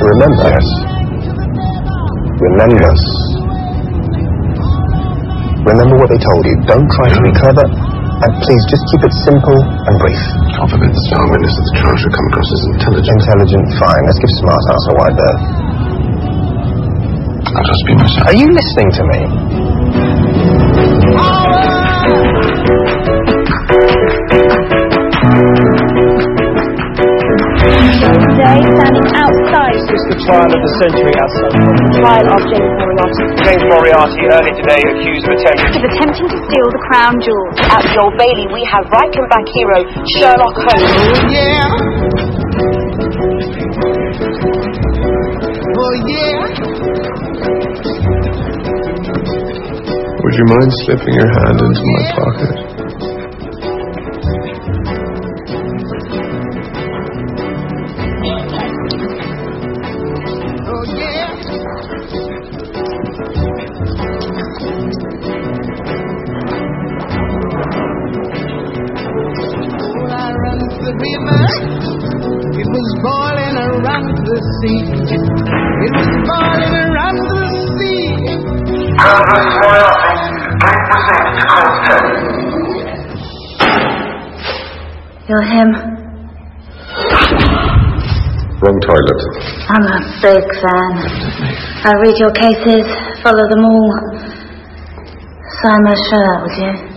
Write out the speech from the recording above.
remember? Yes. Remember. Remember what they told you. Don't try to be clever, and please just keep it simple and brief. God forbid the star witness of the trial should come across as intelligent. Intelligent, fine. Let's give smart ass a wide berth. I'll just be myself. Are you listening to me? Today, standing outside. This is the trial of the century outside. Trial of James Moriarty. James Moriarty, early today, accused of Attempting to steal the crown jewels. At the Old Bailey, we have right-back hero Sherlock Holmes. Oh yeah. Oh yeah. Would you mind slipping your hand into my pocket? Oh yeah. Well, I run to the river. It was boiling around the sea. It was boiling around the sea. You're him. Wrong toilet. I'm a big fan. I read your cases, follow them all. Sign my shirt, would you?